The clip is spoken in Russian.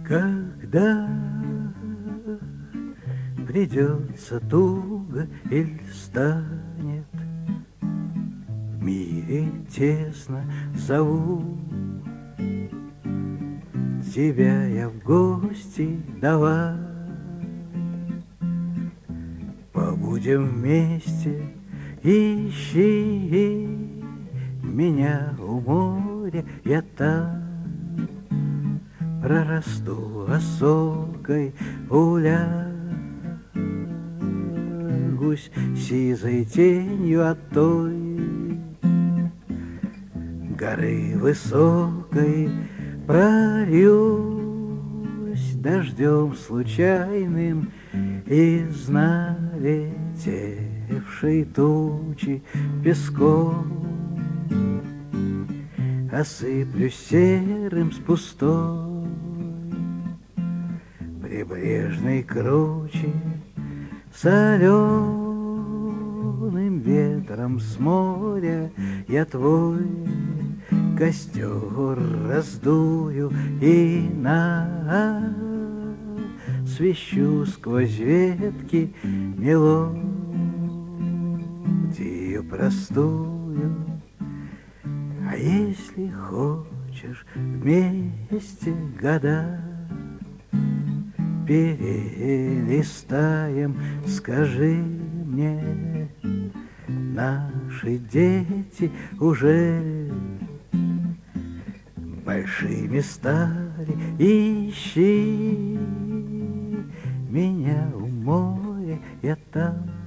Когда придется туго или станет в мире тесно, зову тебя я в гости, давай побудем вместе, ищи меня у моря, я там прорасту осокой, улягусь сизой тенью от той горы высокой, прольюсь дождем случайным из налетевшей тучи песком, осыплюсь серым с пустой прибрежной кручи, соленым ветром с моря я твой костер раздую и свищу сквозь ветки мелодию простую. А если хочешь вместе года перелистаем, скажи мне, наши дети уже большими стали, ищи меня у моря, я там